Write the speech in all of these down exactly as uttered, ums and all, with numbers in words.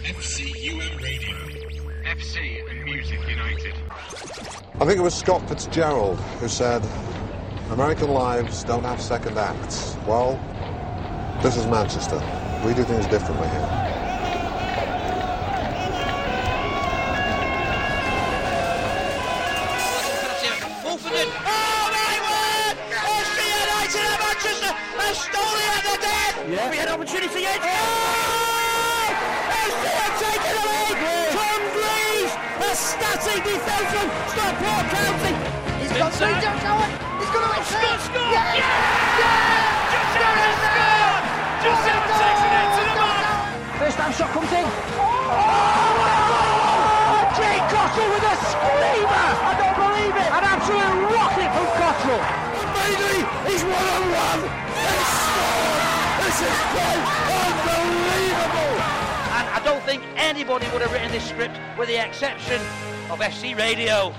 F C U M Radio. F C and Music United. I think it was Scott Fitzgerald who said, American lives don't have second acts. Well, this is Manchester. We do things differently here. Yeah. We had an opportunity yet. Oh! F C have taken the lead. Tom Greaves, a static defence from Stockport County. He's got three jumps going. He's going to win. Scott, Scott. Yeah! Yeah! Yeah! Just scored! Just takes it into the man. First time shot comes in. Oh! Jay Cottrell with a screamer. I don't believe it. An absolute rocket from Cottrell. Bailey, he's one on one. He's scored. This is quite unbelievable! And I don't think anybody would have written this script with the exception of F C Radio.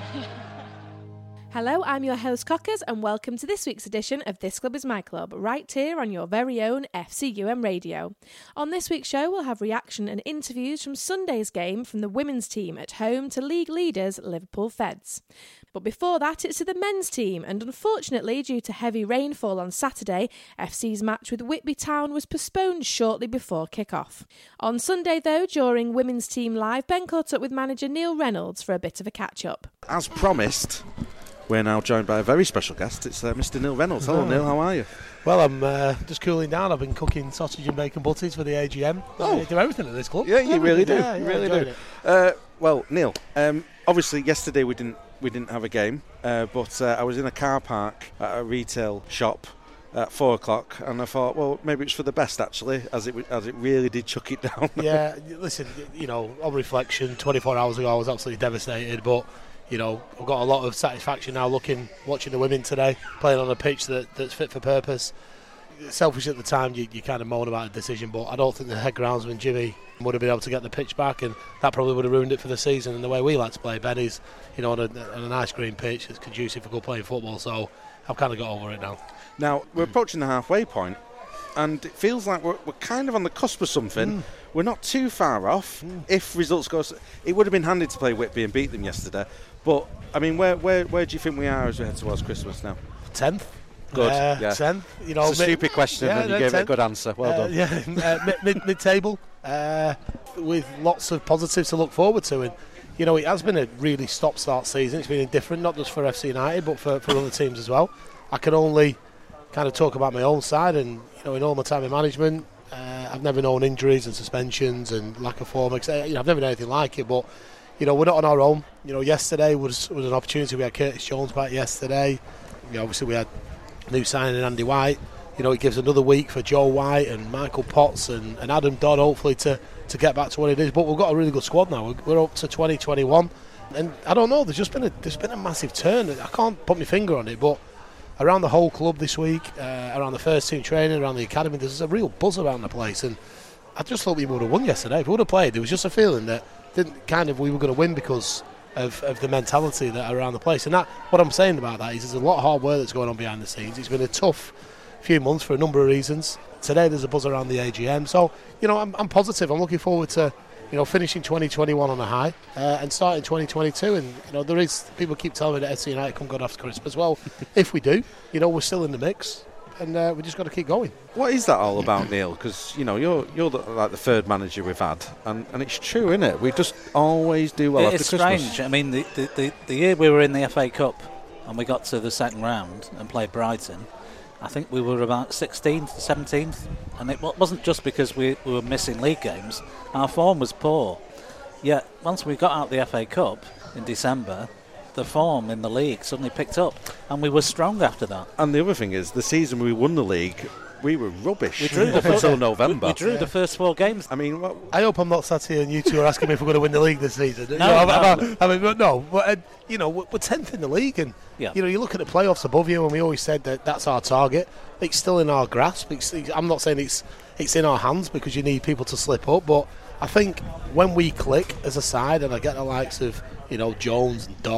Hello, I'm your host Cockers and welcome to this week's edition of This Club Is My Club, right here on your very own F C U M Radio. On this week's show we'll have reaction and interviews from Sunday's game from the women's team at home to league leaders Liverpool Feds. But before that, it's to the men's team, and unfortunately, due to heavy rainfall on Saturday, F C's match with Whitby Town was postponed shortly before kick-off. On Sunday, though, during Women's Team Live, Ben caught up with manager Neil Reynolds for a bit of a catch-up. As promised, we're now joined by a very special guest. It's uh, Mister Neil Reynolds. Hello, oh. Neil, how are you? Well, I'm uh, just cooling down. I've been cooking sausage and bacon butties for the A G M. Oh. I do everything at this club. Yeah, you everything. really do. Yeah, you yeah, really do. Uh, well, Neil, um, obviously yesterday we didn't we didn't have a game, uh, but uh, I was in a car park at a retail shop at four o'clock, and I thought, well, maybe it's for the best actually, as it as it really did chuck it down. Yeah, listen, you know, on reflection, twenty-four hours ago I was absolutely devastated, but you know, I've got a lot of satisfaction now looking, watching the women today playing on a pitch that, that's fit for purpose. Selfish at the time, you, you kind of moan about a decision, but I don't think the head groundsman Jimmy would have been able to get the pitch back, and that probably would have ruined it for the season. And the way we like to play, Ben, is, you know, on a, on a nice green pitch that's conducive for good playing football. So I've kind of got over it now. Now we're approaching the halfway point, and it feels like we're, we're kind of on the cusp of something. Mm. We're not too far off. Mm. If results go, it would have been handy to play Whitby and beat them yesterday. But I mean, where where where do you think we are as we head towards Christmas now? Tenth. Good. Uh, yeah. Tenth. You know, it's a mid- stupid question, yeah, and you gave tenth. It a good answer. Well uh, done. Yeah, uh, mid, mid mid-table, uh, with lots of positives to look forward to, and you know, it has been a really stop-start season. It's been different, not just for F C United, but for, for other teams as well. I can only kind of talk about my own side, and you know, in all my time in management, uh, I've never known injuries and suspensions and lack of form. You know, I've never known anything like it, but. You know, we're not on our own. You know, yesterday was was an opportunity. We had Curtis Jones back yesterday. You know, obviously we had new signing Andy White. You know, it gives another week for Joe White and Michael Potts and, and Adam Dodd, hopefully, to, to get back to what it is. But we've got a really good squad now. We're, we're up to twenty twenty-one. And I don't know, there's just been a there's been a massive turn. I can't put my finger on it, but around the whole club this week, uh, around the first team training, around the academy, there's a real buzz around the place. And I just thought we would have won yesterday. If we would have played, there was just a feeling that didn't kind of we were going to win because of, of the mentality that around the place. And that what I'm saying about that is there's a lot of hard work that's going on behind the scenes. It's been a tough few months for a number of reasons. Today there's a buzz around the A G M, so you know I'm, I'm positive. I'm looking forward to you know finishing twenty twenty-one on a high uh, and starting twenty twenty-two. And you know there is people keep telling me that F C United come good after Christmas. Well, if we do, you know we're still in the mix. And uh, we just got to keep going. What is that all about, Neil? Because you know you're you're the, like the third manager we've had, and, and it's true, isn't it? We just always do well it after it's Christmas. It's strange. I mean, the, the, the, the year we were in the F A Cup and we got to the second round and played Brighton, I think we were about sixteenth, seventeenth, and it wasn't just because we, we were missing league games. Our form was poor. Yet once we got out the F A Cup in December, the form in the league suddenly picked up, and we were strong after that. And the other thing is, the season we won the league, we were rubbish. We drew up the until November. We, we drew yeah. the first four games. I mean, what, I hope I'm not sat here and you two are asking me if we're going to win the league this season. No, you know, no, I, no. I mean, but no, but, uh, you know, we're tenth in the league, and yeah. you know, you look at the playoffs above you, and we always said that that's our target. It's still in our grasp. It's, I'm not saying it's it's in our hands because you need people to slip up, but I think when we click as a side, and I get the likes of you know Jones and Dodd and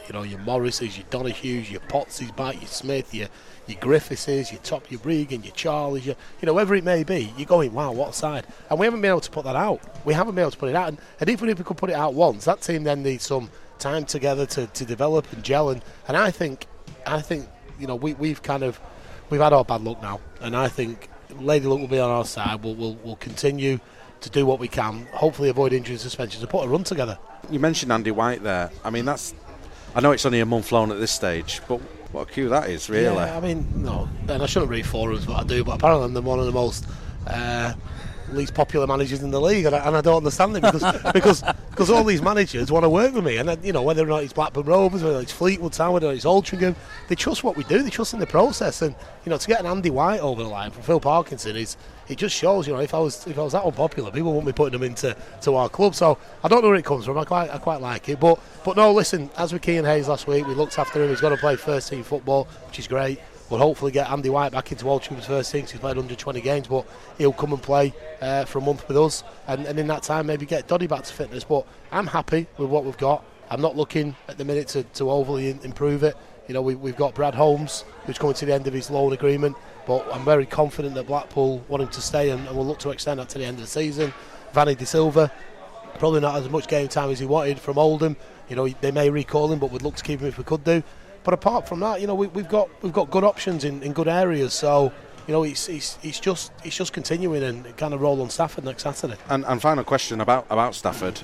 You know, your Morrises, your Donahues, your Potses, Mike, your Smith, your your Griffithses, your Top, your Bregan, your Charlies, your, you know, whoever it may be, you're going, wow, what a side. And we haven't been able to put that out. We haven't been able to put it out. And, and even if we could put it out once, that team then needs some time together to, to develop and gel. And, and I think, I think, you know, we, we've kind of, we've had our bad luck now. And I think Lady Luck will be on our side. We'll, we'll, we'll continue to do what we can, hopefully avoid injury and suspensions, and put a run together. You mentioned Andy White there. I mean, that's, I know it's only a month long at this stage, but what a cue that is, really. Yeah, I mean, no, and I shouldn't read forums, but I do, but apparently I'm one of the most uh, least popular managers in the league, and I, and I don't understand it, because because because all these managers want to work with me, and you know, whether or not it's Blackburn Rovers, whether it's Fleetwood Town, whether it's Altrincham, they trust what we do, they trust in the process, and you know, to get an Andy White over the line from Phil Parkinson is, it just shows, you know, if I was if I was that unpopular, people wouldn't be putting them into to our club. So I don't know where it comes from. I quite I quite like it, but but no, listen, as with Kean Hayes last week, we looked after him. He's got to play first team football, which is great. We'll hopefully get Andy White back into Altringham's first team. He's played one hundred twenty games, but he'll come and play uh, for a month with us, and, and in that time maybe get Doddy back to fitness. But I'm happy with what we've got. I'm not looking at the minute to, to overly in, improve it. You know, we, we've got Brad Holmes, who's coming to the end of his loan agreement, but I'm very confident that Blackpool want him to stay, and, and we'll look to extend that to the end of the season. Vanny De Silva, probably not as much game time as he wanted from Oldham. You know, they may recall him, but we'd look to keep him if we could do. But apart from that, you know, we, we've got we've got good options in, in good areas. So, you know, it's it's it's just it's just continuing and kind of roll on Stafford next Saturday. And, and final question about about Stafford: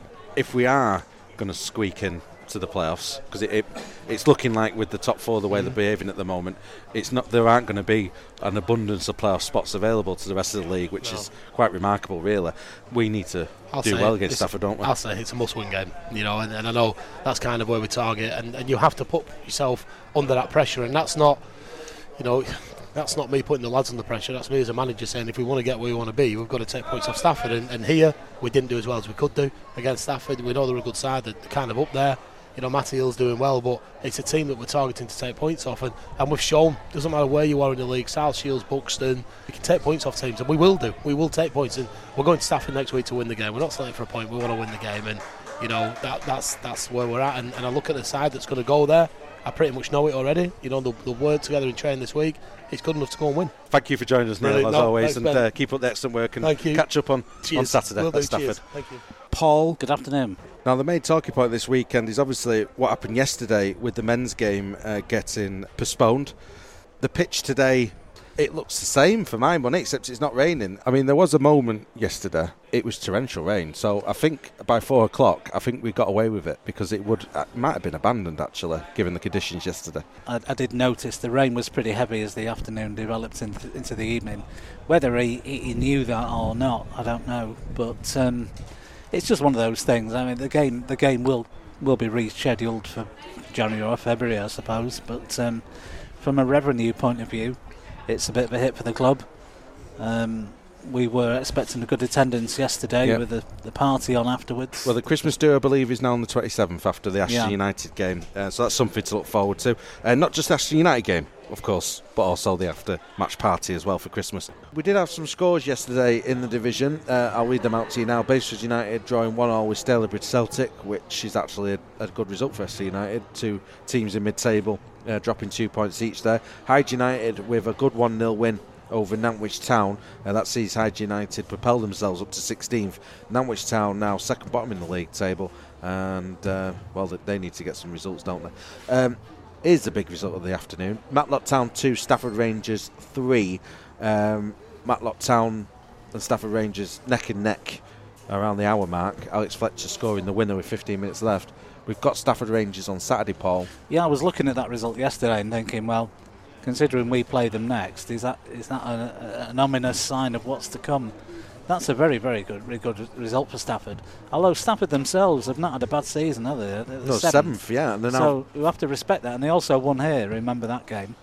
if we are going to squeak in to the playoffs, because it, it it's looking like with the top four the way mm. they're behaving at the moment, it's not there aren't going to be an abundance of playoff spots available to the rest of the league, which no. is quite remarkable, really. We need to I'll do well against Stafford, don't we? I'll say it's a must-win game, you know, and, and I know that's kind of where we target, and, and you have to put yourself under that pressure, and that's not, you know, that's not me putting the lads under pressure. That's me as a manager saying, if we want to get where we want to be, we've got to take points off Stafford, and, and here we didn't do as well as we could do against Stafford. We know they're a good side, they're kind of up there. You know, Matty Hill's doing well, but it's a team that we're targeting to take points off, and, and we've shown, doesn't matter where you are in the league, South Shields, Buxton, we can take points off teams, and we will do. We will take points, and we're going to Stafford next week to win the game. We're not settling for a point, we want to win the game, and you know, that that's that's where we're at, and, and I look at the side that's going to go there. I pretty much know it already. You know, the, the work together in training this week, it's good enough to go and win. Thank you for joining us, Neil, really, as no, always, and uh, keep up the excellent work, and catch up on, on Saturday at Stafford. Thank you. Paul. Good afternoon. Now, the main talking point this weekend is obviously what happened yesterday with the men's game uh, getting postponed. The pitch today, it looks the same for my money, except it's not raining. I mean, there was a moment yesterday, it was torrential rain, so I think by four o'clock, I think we got away with it, because it would it might have been abandoned, actually, given the conditions yesterday. I, I did notice the rain was pretty heavy as the afternoon developed into, into the evening. Whether he, he knew that or not, I don't know, but um, it's just one of those things. I mean, the game the game will, will be rescheduled for January or February, I suppose, but um, from a revenue point of view, it's a bit of a hit for the club. Um, we were expecting a good attendance yesterday yep. with the, the party on afterwards. Well, the Christmas do, I believe, is now on the twenty-seventh after the Ashton yeah. United game. Uh, so that's something to look forward to. Uh, not just the Ashton United game, of course, but also the after-match party as well for Christmas. We did have some scores yesterday in the division. Uh, I'll read them out to you now. Baseford United drawing one all with Stalybridge Celtic, which is actually a, a good result for F C United. Two teams in mid-table uh, dropping two points each there. Hyde United with a good one nil win over Nantwich Town. Uh, that sees Hyde United propel themselves up to sixteenth. Nantwich Town now second bottom in the league table, and uh, well, they need to get some results, don't they? Um, here's the big result of the afternoon. Matlock Town two, Stafford Rangers three. Um, Matlock Town and Stafford Rangers neck and neck around the hour mark. Alex Fletcher scoring the winner with fifteen minutes left. We've got Stafford Rangers on Saturday, Paul. Yeah, I was looking at that result yesterday and thinking, well, considering we play them next, is that is that a, a, an ominous sign of what's to come? That's a very, very good, very good result for Stafford. Although Stafford themselves have not had a bad season, have they? They're no, seventh, seventh yeah. And so we have to respect that. And they also won here. Remember that game.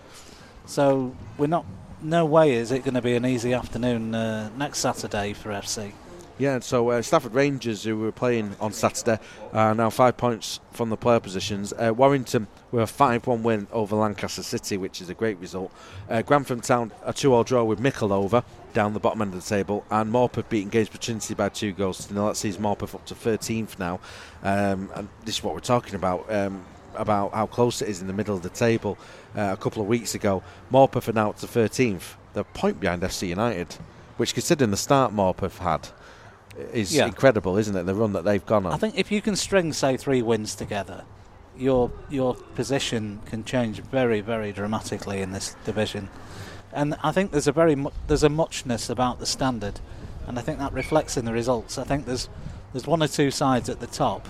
So we're not. No way is it going to be an easy afternoon uh, next Saturday for F C. Yeah, so uh, Stafford Rangers, who were playing on Saturday, are now five points from the player positions. Uh, Warrington with a five one win over Lancaster City, which is a great result. Uh, Grantham Town, a two all draw with Mickletover down the bottom end of the table. And Morpeth beating Gainsborough Trinity by two goals to nil. That sees Morpeth up to thirteenth now. Um, and this is what we're talking about. Um, about how close it is in the middle of the table uh, a couple of weeks ago. Morpeth are now up to thirteenth. They're a point behind F C United, which, considering the start Morpeth had, is yeah. incredible, isn't it? The run that they've gone on. I think if you can string, say, three wins together, your your position can change very, very dramatically in this division. And I think there's a very mu- there's a muchness about the standard, and I think that reflects in the results. I think there's there's one or two sides at the top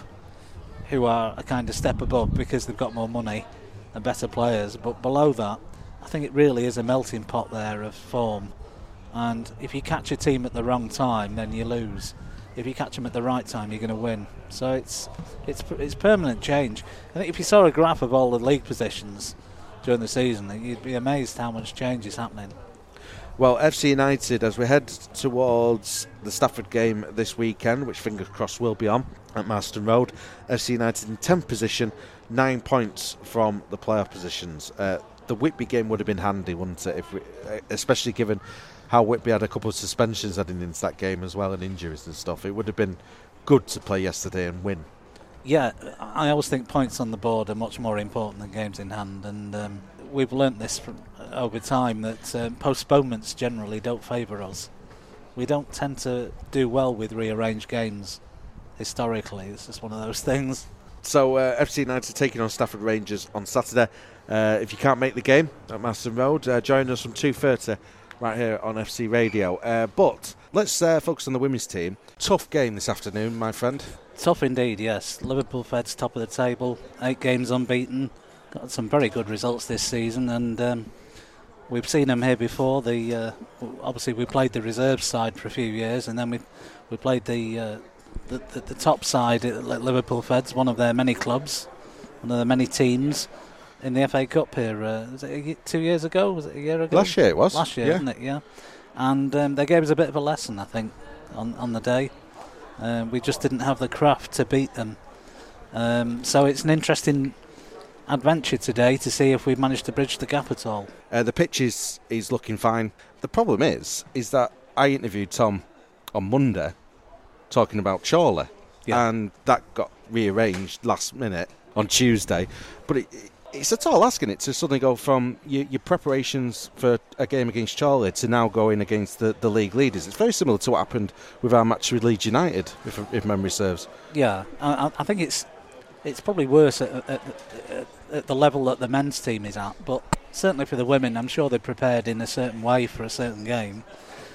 who are a kind of step above because they've got more money and better players, but below that, I think it really is a melting pot there of form. And if you catch a team at the wrong time, then you lose. If you catch them at the right time, you're going to win. So it's it's it's permanent change. I think if you saw a graph of all the league positions during the season, you'd be amazed how much change is happening. Well, F C United, as we head towards the Stafford game this weekend, which fingers crossed will be on at Marston Road, F C United in tenth position, nine points from the playoff positions. Uh, the Whitby game would have been handy, wouldn't it? If we, especially given how Whitby had a couple of suspensions heading into that game as well, and injuries and stuff. It would have been good to play yesterday and win. Yeah, I always think points on the board are much more important than games in hand, and um, we've learnt this from, uh, over time, that um, postponements generally don't favour us. We don't tend to do well with rearranged games historically. It's just one of those things. So uh, F C United taking on Stafford Rangers on Saturday. Uh, if you can't make the game at Marston Road, uh, join us from two thirty right here on F C Radio. Uh, but let's uh, focus on the women's team. Tough game this afternoon, my friend. Tough indeed, yes. Liverpool Feds top of the table, eight games unbeaten. Got some very good results this season, and um, we've seen them here before. The uh, obviously we played the reserve side for a few years, and then we we played the uh, the, the, the top side at Liverpool Feds, one of their many clubs, one of their many teams in the F A Cup here. Uh, was it a, two years ago? Was it a year ago? Last year it was. Last year, yeah. Wasn't it? Yeah. And um, they gave us a bit of a lesson, I think, on on the day. Uh, we just didn't have the craft to beat them. Um, so it's an interesting adventure today to see if we've managed to bridge the gap at all. Uh, the pitch is, is looking fine. The problem is, is that I interviewed Tom on Monday talking about Chorley, yeah. and that got rearranged last minute on Tuesday. But it, it's a tall ask, isn't it, to suddenly go from your, your preparations for a game against Chorley to now going against the, the league leaders. It's very similar to what happened with our match with Leeds United, if, if memory serves. Yeah, I, I think it's it's probably worse at, at, at, at the level that the men's team is at, but certainly for the women, I'm sure they're prepared in a certain way for a certain game.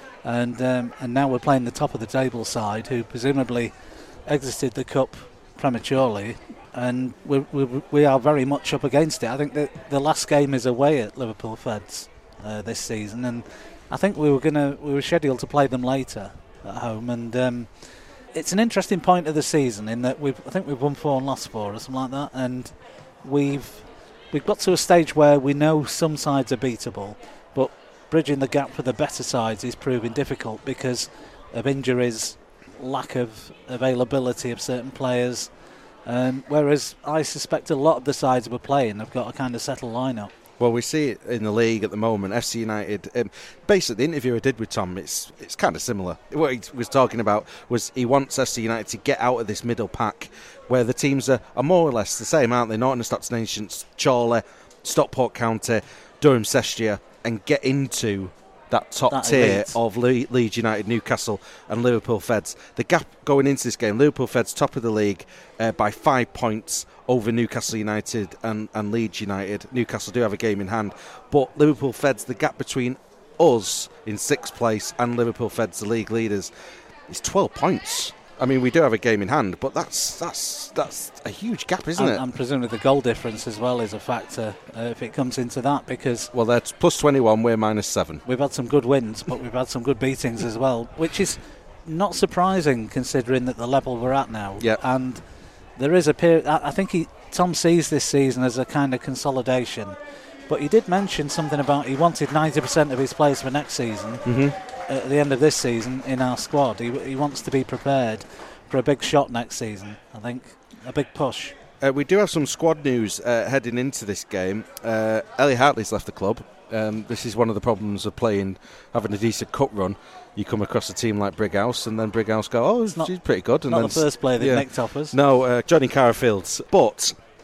And um, and now we're playing the top of the table side, who presumably exited the cup prematurely, and we we we are very much up against it. I think that the last game is away at Liverpool Feds uh, this season, and I think we were gonna we were scheduled to play them later at home. And um, it's an interesting point of the season in that we've I think we've won four and lost four or something like that, and we've we've got to a stage where we know some sides are beatable, but bridging the gap for the better sides is proving difficult because of injuries, lack of availability of certain players. Um, whereas I suspect a lot of the sides we're playing have got a kind of settled lineup. Well, we see it in the league at the moment. F C United, um, basically the interview I did with Tom, it's it's kind of similar. What he was talking about was he wants F C United to get out of this middle pack where the teams are, are more or less the same, aren't they? Norton and Stockton Ancients, Chorley, Stockport County, Durham Sestia, and get into that top that tier elite of Le- Leeds United, Newcastle and Liverpool Feds. The gap going into this game, Liverpool Feds top of the league uh, by five points over Newcastle United and, and Leeds United. Newcastle do have a game in hand, but Liverpool Feds, the gap between us in sixth place and Liverpool Feds, the league leaders, is twelve points. I mean, we do have a game in hand, but that's that's that's a huge gap, isn't and, it? And presumably the goal difference as well is a factor uh, if it comes into that, because... Well, that's plus twenty-one, we're minus seven. We've had some good wins, but we've had some good beatings as well, which is not surprising considering that the level we're at now. Yep. And there is a period... I, I think he, Tom sees this season as a kind of consolidation, but he did mention something about he wanted ninety percent of his players for next season. Mm-hmm. At the end of this season in our squad. He, he wants to be prepared for a big shot next season, I think. A big push. Uh, we do have some squad news uh, heading into this game. Uh, Ellie Hartley's left the club. Um, this is one of the problems of playing, having a decent cup run. You come across a team like Brighouse, and then Brighouse go, oh, not, she's pretty good. And not then the first player that yeah. nicked off us. No, uh, Johnny Carrafields. But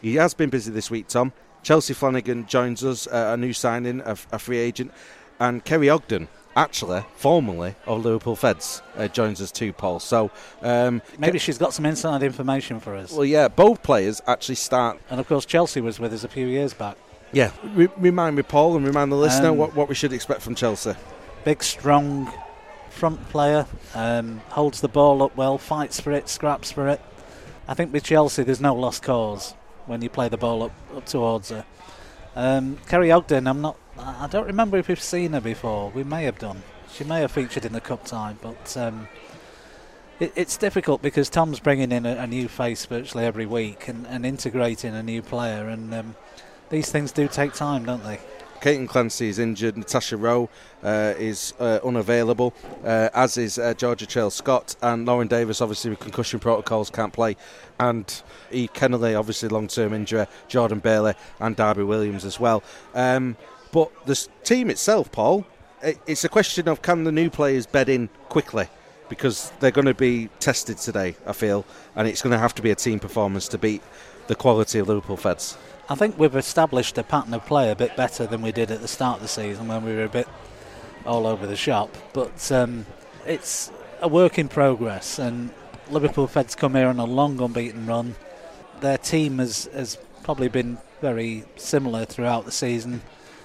He has been busy this week, Tom. Chelsea Flanagan joins us, uh, a new signing, a, a free agent, and Kerry Ogden, actually, formerly of Liverpool Feds, uh, joins us too, Paul. So um, maybe she's got some inside information for us. Well, yeah, both players actually start. And of course, Chelsea was with us a few years back. Yeah, Re- remind me, Paul, and remind the listener Um, what, what we should expect from Chelsea. Big, strong front player, um, holds the ball up well, fights for it, scraps for it. I think with Chelsea, there's no lost cause when you play the ball up, up towards her. Um, Kerry Ogden, I'm not. I don't remember if we've seen her before. We may have done. She may have featured in the cup tie, but um, it, it's difficult because Tom's bringing in a, a new face virtually every week and, and integrating a new player, and um, these things do take time, don't they? Caitlin Clancy is injured. Natasha Rowe uh, is uh, unavailable, uh, as is uh, Georgia Trail-Scott, and Lauren Davis, obviously with concussion protocols, can't play. And Eve Kennelly, obviously long-term injury, Jordan Bailey and Darby Williams as well. Um, but the s- team itself, Paul, it, it's a question of can the new players bed in quickly? Because they're going to be tested today, I feel, and it's going to have to be a team performance to beat the quality of Liverpool Feds. I think we've established a pattern of play a bit better than we did at the start of the season when we were a bit all over the shop. But um, it's a work in progress, and Liverpool Feds come here on a long unbeaten run. Their team has, has probably been very similar throughout the season,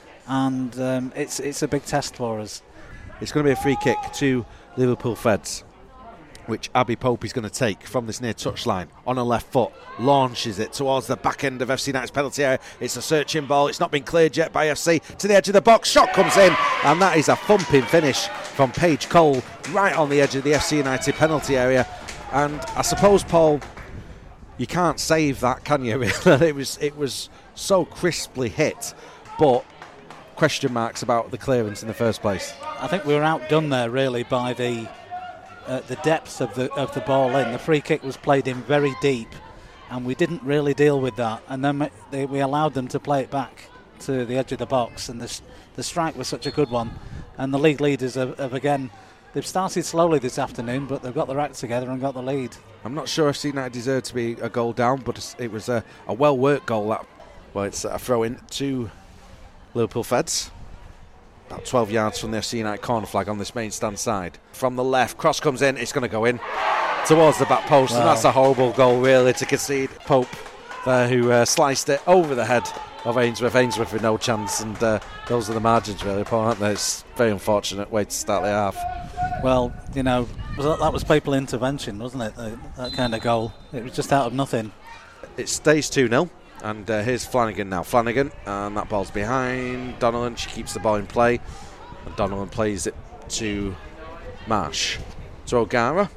and um, it's it's a big test for us. It's going to be a free kick to Liverpool Feds, which Abby Pope is going to take from this near touchline on her left foot, launches it towards the back end of F C United's penalty area. It's a searching ball, it's not been cleared yet by F C, to the edge of the box, shot comes in, and that is a thumping finish from Paige Cole right on the edge of the F C United penalty area. And I suppose, Paul, you can't save that, can you? it was it was so crisply hit, but question marks about the clearance in the first place. I think we were outdone there really by the Uh, the depth of the of the ball in. The free kick was played in very deep, and we didn't really deal with that. And then they, we allowed them to play it back to the edge of the box, and the the strike was such a good one. And the league leaders have, have again, they've started slowly this afternoon, but they've got their act together and got the lead. I'm not sure F C United deserved to be a goal down, but it was a, a well worked goal. That well, it's a throw in to Liverpool Feds. About twelve yards from the F C United corner flag on this main stand side. From the left, cross comes in, it's going to go in towards the back post, wow. And that's a horrible goal really to concede. Pope there who uh, sliced it over the head of Ainsworth. Ainsworth with no chance, and uh, those are the margins really, Paul, aren't they? It's a very unfortunate way to start the half. Well, you know, that was papal intervention, wasn't it? That kind of goal. It was just out of nothing. It stays two nil. And uh, here's Flanagan now. Flanagan, and that ball's behind Donnellan. She keeps the ball in play. And Donnellan plays it to Marsh. To O'Gara.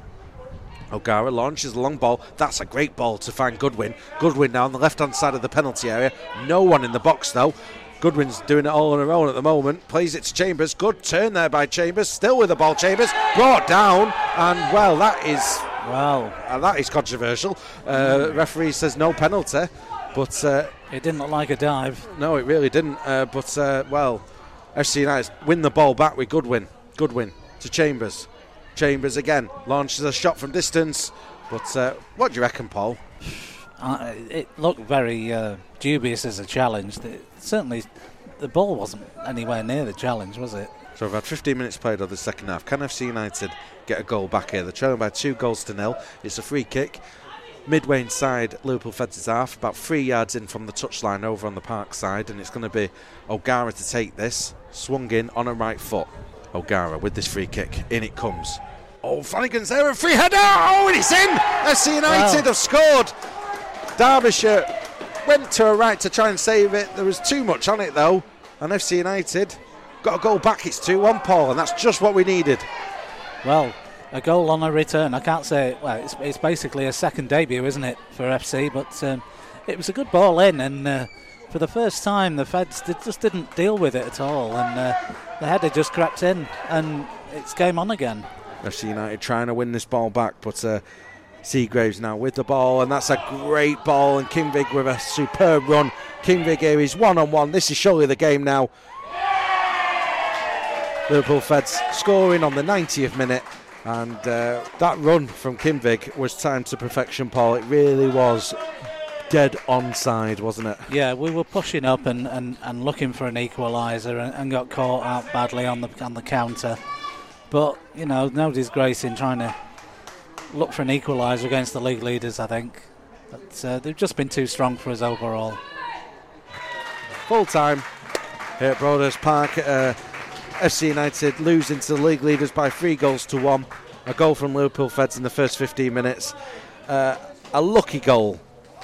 O'Gara launches a long ball. That's a great ball to find Goodwin. Goodwin now on the left-hand side of the penalty area. No one in the box, though. Goodwin's doing it all on her own at the moment. Plays it to Chambers. Good turn there by Chambers. Still with the ball, Chambers. Brought down. And, well, that is... Wow. Uh, that is controversial. Uh, referee says no penalty. But uh, it didn't look like a dive. No, it really didn't. Uh, but, uh, well, F C United win the ball back with Goodwin. Goodwin to Chambers. Chambers again launches a shot from distance. But uh, what do you reckon, Paul? Uh, it looked very uh, dubious as a challenge. It, certainly, the ball wasn't anywhere near the challenge, was it? So we've had fifteen minutes played of the second half. Can F C United get a goal back here? They're trailing by two goals to nil. It's a free kick. Midway inside Liverpool Feds' half, about three yards in from the touchline over on the park side, and it's going to be O'Gara to take this. Swung in on her right foot. O'Gara with this free kick. In it comes. Oh, Flanagan's there, a free header! Oh, and it's in! F C United wow. have scored! Derbyshire went to her right to try and save it. There was too much on it, though, and F C United got a goal back. It's two one, Paul, and that's just what we needed. Well, a goal on a return. I can't say, well, it's, it's basically a second debut, isn't it, for F C? But um, it was a good ball in, and uh, for the first time, the Feds did, just didn't deal with it at all, and uh, the header just crept in, and it's game on again. F C United trying to win this ball back, but uh, Seagraves now with the ball, and that's a great ball, and Kinvig with a superb run. Kinvig here is one-on-one. This is surely the game now. Liverpool Feds scoring on the ninetieth minute. And uh, that run from Kinvig was timed to perfection, Paul. It really was dead onside, wasn't it? Yeah, we were pushing up and, and, and looking for an equaliser and, and got caught out badly on the on the counter. But, you know, no disgrace in trying to look for an equaliser against the league leaders, I think. But uh, they've just been too strong for us overall. Full time here at Broadhurst Park. Uh, F C United losing to the league leaders by three goals to one. A goal from Liverpool Feds in the first fifteen minutes. Uh, a lucky goal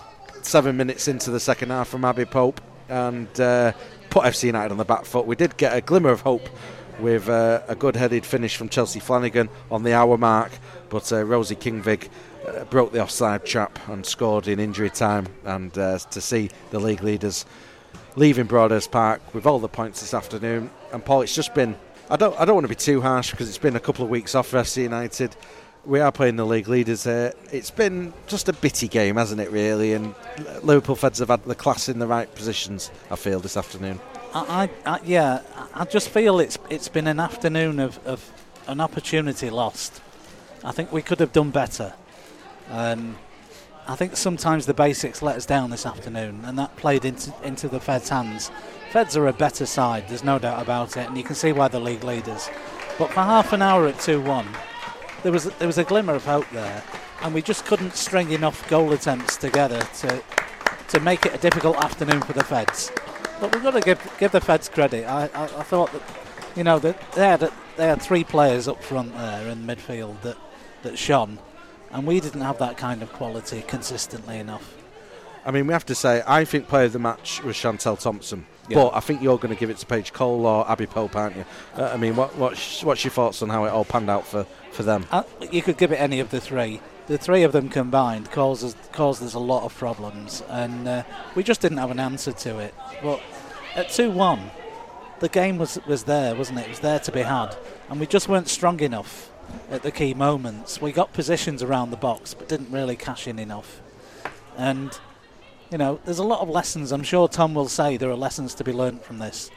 seven minutes into the second half from Abby Pope, and uh, put F C United on the back foot. We did get a glimmer of hope with uh, a good headed finish from Chelsea Flanagan on the hour mark, but uh, Rosie Kingvig uh, broke the offside trap and scored in injury time. And uh, to see the league leaders leaving Broadhurst Park with all the points this afternoon. And Paul, it's just been, I don't I don't want to be too harsh because it's been a couple of weeks off for F C United. We are playing the league leaders here. It's been just a bitty game, hasn't it, really? And Liverpool Feds have had the class in the right positions, I feel, this afternoon. I, I, I yeah, I just feel it's it's been an afternoon of, of an opportunity lost. I think we could have done better. Um, I think sometimes the basics let us down this afternoon, and that played into into the Feds' hands. Feds are a better side, there's no doubt about it, and you can see why they're league leaders. But for half an hour at two one, there was there was a glimmer of hope there, and we just couldn't string enough goal attempts together to to make it a difficult afternoon for the Feds. But we've got to give give the Feds credit. I, I, I thought that, you know, that they had they had three players up front there in midfield that that shone, and we didn't have that kind of quality consistently enough. I mean, we have to say, I think player of the match was Chantel Thompson, yeah. But I think you're going to give it to Paige Cole or Abby Pope, aren't you? Uh, I mean, what what's, what's your thoughts on how it all panned out for, for them? Uh, you could give it any of the three. The three of them combined caused us, caused us a lot of problems, and uh, we just didn't have an answer to it. But at two one, the game was, was there, wasn't it? It was there to be had, and we just weren't strong enough at the key moments. We got positions around the box, but didn't really cash in enough. And, you know, there's a lot of lessons. I'm sure Tom will say there are lessons to be learnt from this.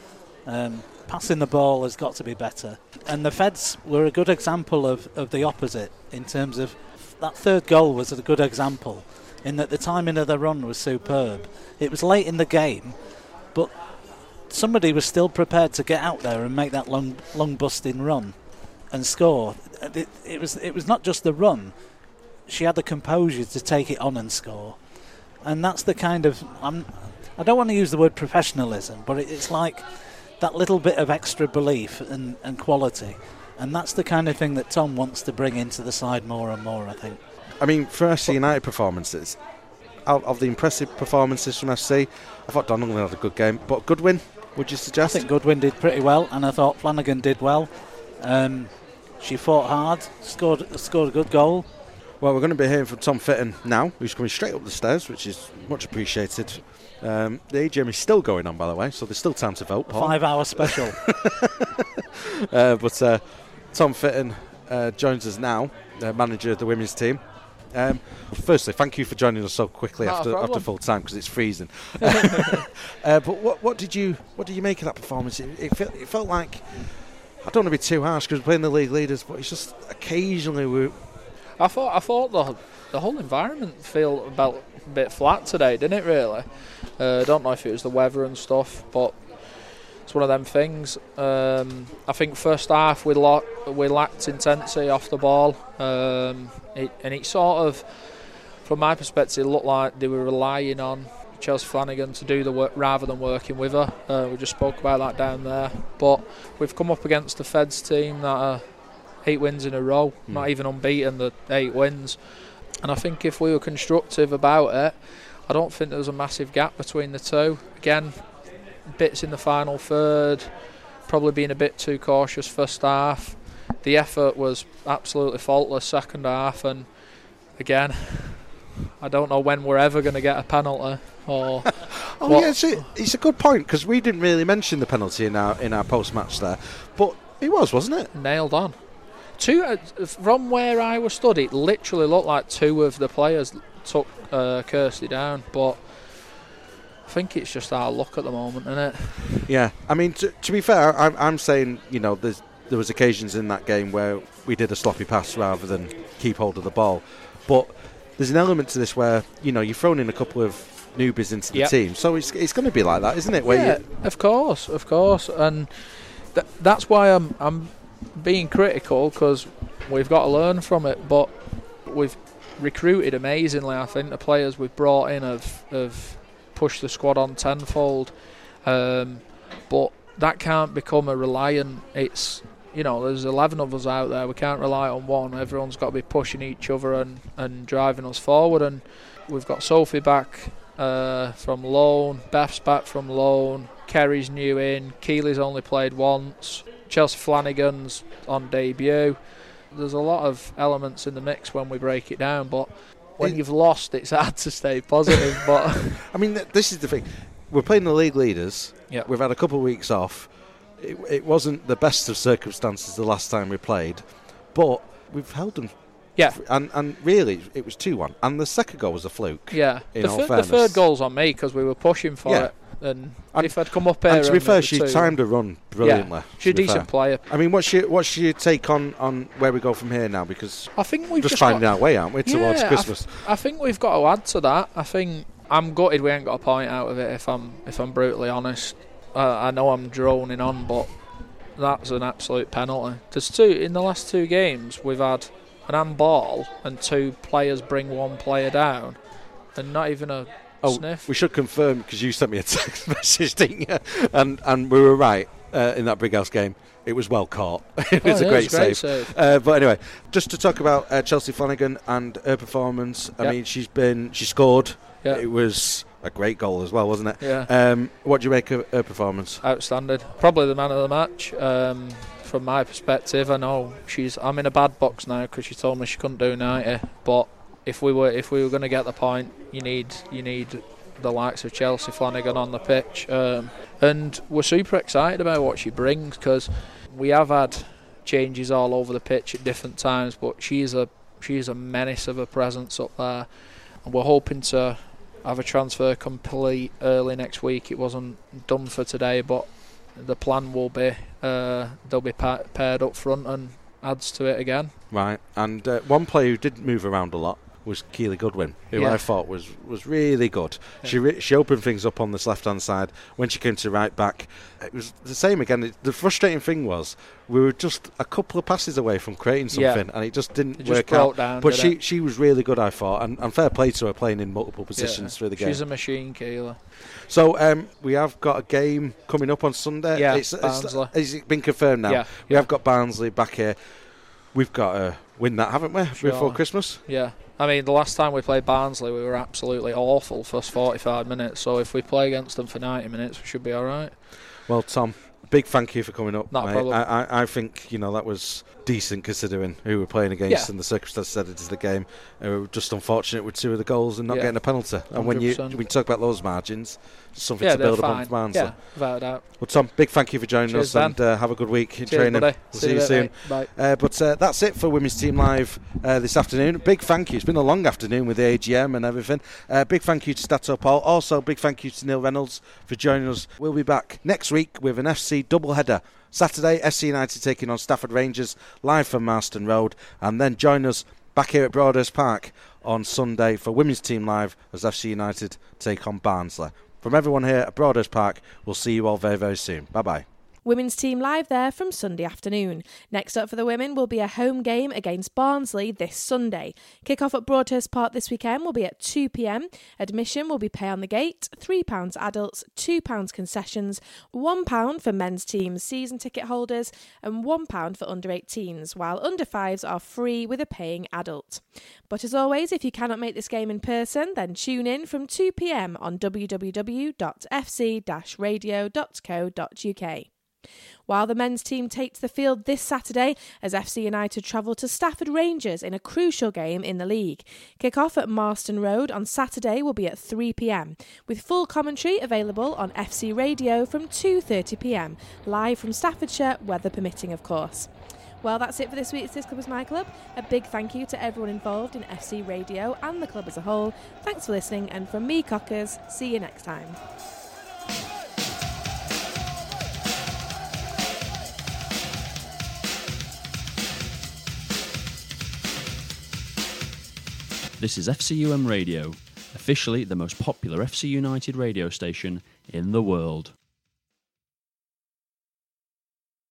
Um, passing the ball has got to be better. And the Feds were a good example of, of the opposite in terms of that third goal was a good example in that the timing of the run was superb. It was late in the game, but somebody was still prepared to get out there and make that long, long busting run and score. It, it was it was not just the run. She had the composure to take it on and score. And that's the kind of... I'm, I don't want to use the word professionalism, but it, it's like that little bit of extra belief and, and quality. And that's the kind of thing that Tom wants to bring into the side more and more, I think. I mean, for F C United performances, out of the impressive performances from F C, I thought Donnelly had a good game. But Goodwin, would you suggest? I think Goodwin did pretty well, and I thought Flanagan did well. Um, she fought hard, scored scored a good goal. Well, we're going to be hearing from Tom Fitton now, who's coming straight up the stairs, which is much appreciated. Um, the A G M is still going on, by the way, so there's still time to vote, Paul. Five-hour special. uh, but uh, Tom Fitton uh, joins us now, the manager of the women's team. Um, firstly, thank you for joining us so quickly Not after after full time because it's freezing. uh, but what what did you what did you make of that performance? It, it, felt, it felt like, I don't want to be too harsh because we're playing the league leaders, but it's just occasionally we. I thought I thought the the whole environment felt about a bit flat today, didn't it? Really, uh, I don't know if it was the weather and stuff, but it's one of them things. Um, I think first half we lo- we lacked intensity off the ball, um, it, and it sort of, from my perspective, it looked like they were relying on Chelsea Flanagan to do the work rather than working with her. Uh, we just spoke about that down there, but we've come up against the Feds team that are eight wins in a row, mm. not even unbeaten, the eight wins. And I think if we were constructive about it, I don't think there was a massive gap between the two. Again, bits in the final third, probably being a bit too cautious first half. The effort was absolutely faultless second half, and again, I don't know when we're ever going to get a penalty. Or oh what. yeah, it's a, it's a good point because we didn't really mention the penalty in our in our post match there, but it was, wasn't it? Nailed on. Two uh, from where I was stood, it literally looked like two of the players took uh, Kirsty down, but I think it's just our luck at the moment, isn't it? Yeah, I mean, to, to be fair, I'm, I'm saying, you know, there's, there was occasions in that game where we did a sloppy pass rather than keep hold of the ball, but there's an element to this where, you know, you've thrown in a couple of newbies into the yep. team, so it's it's going to be like that, isn't it? Where yeah, you of course, of course, and th- that's why I'm I'm being critical, because we've got to learn from it. But we've recruited amazingly. I think the players we've brought in have have pushed the squad on tenfold, um, but that can't become a reliant. It's you know, there's eleven of us out there. We can't rely on one. Everyone's got to be pushing each other and, and driving us forward. And we've got Sophie back uh, from loan, Beth's back from loan, Kerry's new in, Keely's only played once, Chelsea Flanagan's on debut. There's a lot of elements in the mix when we break it down, but when it, you've lost, it's hard to stay positive. But I mean, th- this is the thing. We're playing the league leaders. Yep. We've had a couple of weeks off. It, it wasn't the best of circumstances the last time we played, but we've held them. Yeah. And and really, it was two one. And the second goal was a fluke. Yeah. In the, all th- fairness. the third goal's on me because we were pushing for yeah. it. And, and if I'd come up here... And to be and fair, she timed it. a run brilliantly. Yeah. She's a decent fair. player. I mean, what's your, what's your take on, on where we go from here now? Because I think we've just, just finding got, our way, aren't we, towards yeah, Christmas? I, th- I think we've got to add to that. I think I'm gutted we ain't got a point out of it, if I'm if I'm brutally honest. Uh, I know I'm droning on, but that's an absolute penalty. There's two in the last two games. We've had an handball and two players bring one player down, and not even a oh, sniff. We should confirm, because you sent me a text message, didn't you? And and we were right uh, in that Big House game. It was well caught. It was oh, a yeah, great, it was great save. save. Uh, but anyway, just to talk about uh, Chelsea Flanagan and her performance. I yep. mean, she's been she scored. Yep. It was a great goal as well, wasn't it? Yeah. Um, what do you make of her performance? Outstanding. Probably the man of the match. Um, from my perspective, I know she's. I'm in a bad box now because she told me she couldn't do ninety. But if we were if we were going to get the point, you need you need the likes of Chelsea Flanagan on the pitch, um, and we're super excited about what she brings, because we have had changes all over the pitch at different times, but she's a she's a menace of a presence up there, and we're hoping to have a transfer complete early next week. It wasn't done for today, but the plan will be uh, they'll be pa- paired up front and adds to it again. Right, and uh, one player who did move around a lot was Keely Goodwin, who yeah. I thought was, was really good. Yeah. She re- she opened things up on this left-hand side. When she came to right back, it was the same again. It, the frustrating thing was we were just a couple of passes away from creating something, yeah. and it just didn't it work just out. Down, but she, it? she was really good, I thought, and, and fair play to her, playing in multiple positions yeah. through the game. She's a machine, Keela. So um, we have got a game coming up on Sunday. Yeah, it's, Barnsley. It's, has it been confirmed now? Yeah. We have got Barnsley back here. We've got to win that, haven't we, Sure. before Christmas? Yeah. I mean, the last time we played Barnsley, we were absolutely awful first forty-five minutes. So if we play against them for ninety minutes, we should be all right. Well, Tom, big thank you for coming up. Not a mate. problem. I, I, I think you know that was decent considering who we're playing against Yeah. and the circumstances that it is the game. Uh, we were just unfortunate with two of the goals and not Yeah. getting a penalty. And when you one hundred percent. when you talk about those margins, it's something Yeah, to they're build fine. upon for Barnsley. Yeah, without a doubt. Well, Tom, big thank you for joining Cheers, us Ben. and uh, have a good week in Cheers, training. buddy. We'll See see you you later, soon. mate. Bye. Uh, but uh, that's it for Women's Team Live uh, this afternoon. Big thank you. It's been a long afternoon with the A G M and everything. Uh, big thank you to Stato Paul. Also, big thank you to Neil Reynolds for joining us. We'll be back next week with an F C doubleheader. Saturday, F C United taking on Stafford Rangers live from Marston Road, and then join us back here at Broadhurst Park on Sunday for Women's Team Live as F C United take on Barnsley. From everyone here at Broadhurst Park, we'll see you all very, very soon. Bye-bye. Women's Team Live there from Sunday afternoon. Next up for the women will be a home game against Barnsley this Sunday. Kick-off at Broadhurst Park this weekend will be at two p.m. Admission will be pay on the gate, three pounds adults, two pounds concessions, one pound for men's team season ticket holders and one pound for under eighteens, while under fives are free with a paying adult. But as always, if you cannot make this game in person, then tune in from two p.m. on w w w dot f c dash radio dot co dot u k. While the men's team take to the field this Saturday as F C United travel to Stafford Rangers in a crucial game in the league. Kick-off at Marston Road on Saturday will be at three p.m, with full commentary available on F C Radio from two thirty p.m, live from Staffordshire, weather permitting of course. Well, that's it for this week's This Club Is My Club. A big thank you to everyone involved in F C Radio and the club as a whole. Thanks for listening, and from me, Cockers, see you next time. This is F C U M Radio, officially the most popular F C United radio station in the world.